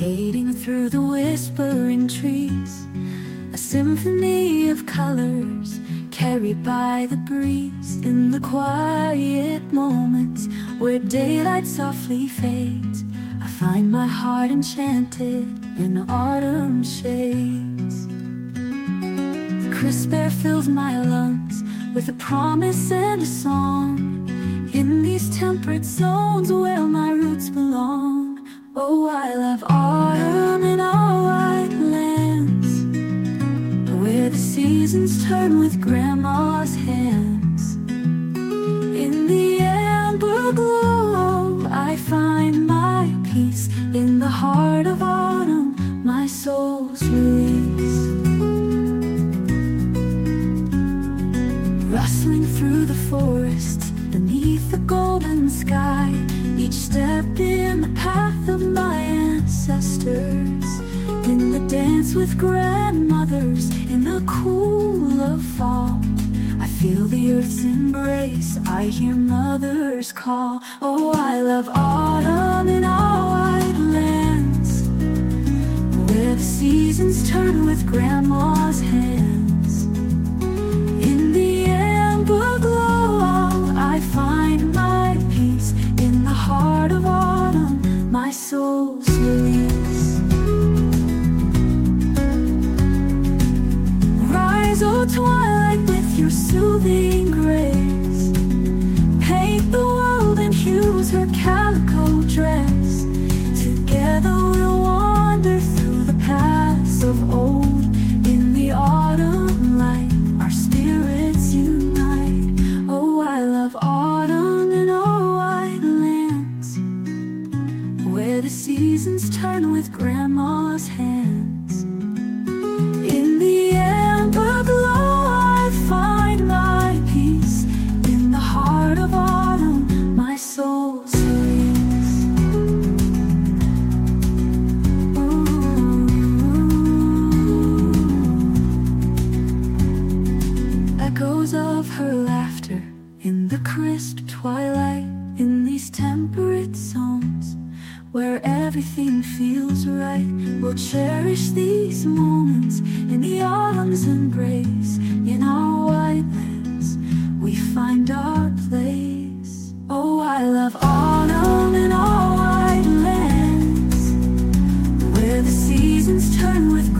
cascading through the whispering trees, a symphony of colors carried by the breeze. In the quiet moments where daylight softly fades, I find my heart enchanted in autumn shades. The crisp air fills my lungs with a promise and a song. In these temperate zones where my roots belong, oh, I love autumn in our white lands, where the seasons turn with grandma's hands. In the amber glow, I find my peace. In the heart of autumn, my soul's release. Rustling through the forest, beneath the golden sky, each step in the path of my ancestors. In the dance with grandmothers, in the cool of fall, I feel the earth's embrace, I hear mother's call. Oh, I love autumn in our white lands, where the seasons turn with grandma's hands. In the amber glow, I find my peace. In the heart of autumn, my soul's release. Rise, oh twilight, with your soothing grace. Paint the world in hues, her calico dress. Together we'll wander through the paths of old. In the autumn light, our spirits unite. Oh, I love autumn in our white lands, where the seasons turn with grandma's hands. In the amber glow, I find my peace. In the heart of autumn, my soul's release. Echoes of her laughter in the crisp twilight. In these temperate zones where everything feels right, we'll cherish these moments in the autumn's embrace. In our white lands, we find our place. Oh, I love autumn in our white lands, where the seasons turn with